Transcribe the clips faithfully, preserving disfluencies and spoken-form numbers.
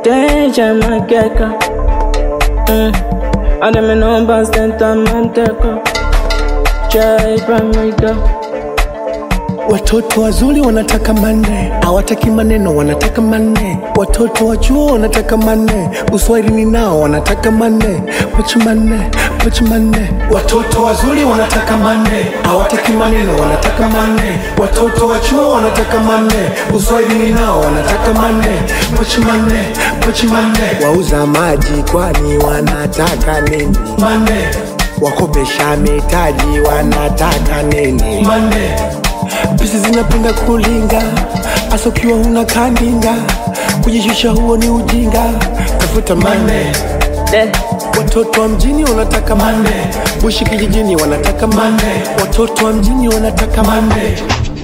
Deja mageka mm. Adame nomba senta manteko Chai pamiga. Watoto wazuri wanataka manne, hawataki maneno wanataka manne. Watoto wa chuo wanataka manne, uswahilini nao wanataka manne. Pochi manne, pochi manne. Watoto wazuri wanataka manne, hawataki maneno wanataka manne. Watoto wa chuo wanataka manne, uswahilini nao wanataka manne. Pochi manne, pochi manne. Wauza maji kwani wanataka nini? Manne. Wakopesha mitaji wanataka nini? Manne. Pisi zinapenda kulinga, asa ukiwa una kandinga. Kujishusha huo ni ujinga, tafuta mane. Watoto wa mjini wanataka mane, bushi kijijini wanataka mane. Watoto wa mjini wanataka mane.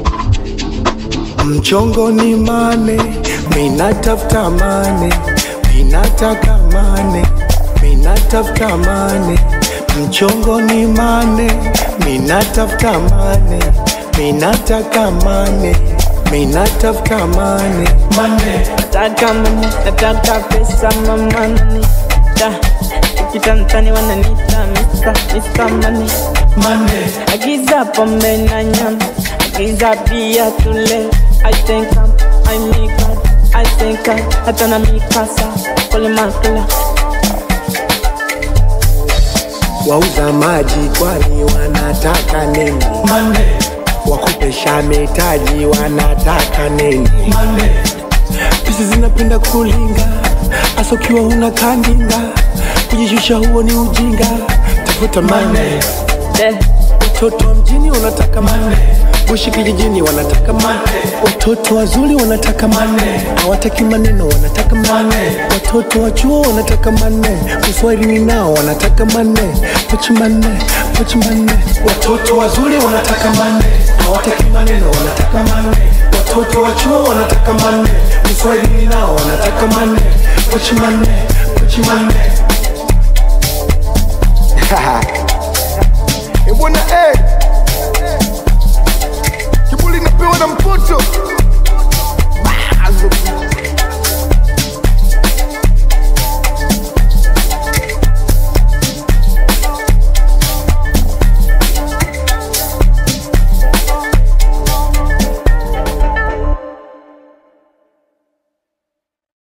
Mchongo ni mane, mina tafuta mane. Mina taka mane, mina tafuta mane. Mchongo ni mane, mina tafuta mane. Minataka mane, minatafuta mane. Mane, nataka mane, nataka pesa mamani. Da, ukitantani wananita Mister, Mister Money. Mane, agiza pombe na nyama, agiza pia tule. I think I'm, I make God, I think I'm, hatana mikasa, pole makula. wauza maji kwani wanataka nini? Mane, wakopesha mitaji wanataka nini? Mane, pisi zinapenda kulinga, asa ukiwa una kandinga. Kujishusha huo ni ujinga, tafuta mane. Watoto wa mjini wanataka mane, bushi kijijini wanataka mane. Watoto wazuri wanataka mane, hawataki maneno wanataka mane. Watoto wa chuo wanataka mane, uswahilini nao wanataka mane. Pochi mane, pochi mane. Watoto wazuri wanataka mane, hawataki maneno wanataka mane. Watoto wa chuo wanataka mane, uswahilini nao wanataka mane. Pochi mane, pochi mane. Ebwana eh, kibuli napewa na mpoto.